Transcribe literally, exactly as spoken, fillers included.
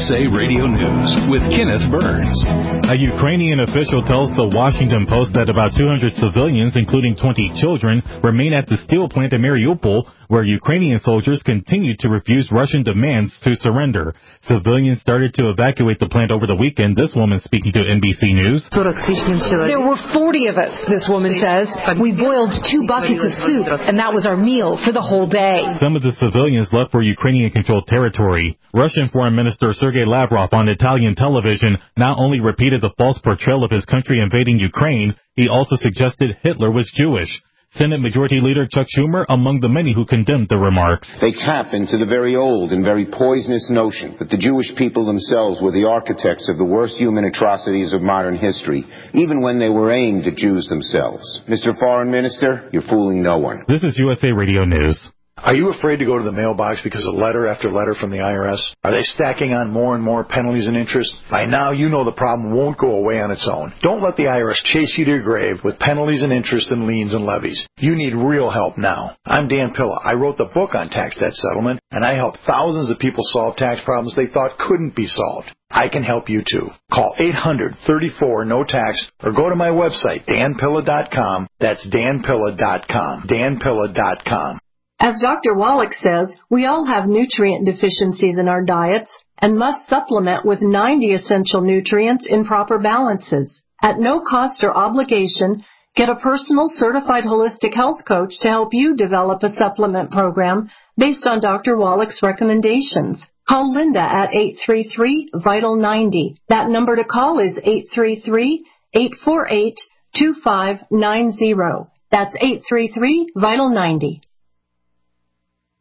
S A Radio News with Kenneth Burns. A Ukrainian official tells the Washington Post that about two hundred civilians, including twenty children, remain at the steel plant in Mariupol, where Ukrainian soldiers continue to refuse Russian demands to surrender. Civilians started to evacuate the plant over the weekend, this woman speaking to N B C News. There were forty of us, this woman says. We boiled two buckets of soup, and that was our meal for the whole day. Some of the civilians left for Ukrainian-controlled territory. Russian Foreign Minister Sergei Lavrov on Italian television not only repeated the false portrayal of his country invading Ukraine, he also suggested Hitler was Jewish. Senate Majority Leader Chuck Schumer among the many who condemned the remarks. They tap into the very old and very poisonous notion that the Jewish people themselves were the architects of the worst human atrocities of modern history, even when they were aimed at Jews themselves. Mister Foreign Minister, you're fooling no one. This is U S A Radio News. Are you afraid to go to the mailbox because of letter after letter from the I R S? Are they stacking on more and more penalties and interest? By now, you know the problem won't go away on its own. Don't let the I R S chase you to your grave with penalties and interest and liens and levies. You need real help now. I'm Dan Pilla. I wrote the book on tax debt settlement, and I helped thousands of people solve tax problems they thought couldn't be solved. I can help you too. Call eight hundred, thirty-four, no tax or go to my website, dan pilla dot com. That's dan pilla dot com. dan pilla dot com. As Doctor Wallach says, we all have nutrient deficiencies in our diets and must supplement with ninety essential nutrients in proper balances. At no cost or obligation, get a personal certified holistic health coach to help you develop a supplement program based on Doctor Wallach's recommendations. Call Linda at eight three three, vital ninety. That number to call is eight three three, eight four eight, two five nine zero. That's eight three three, vital ninety.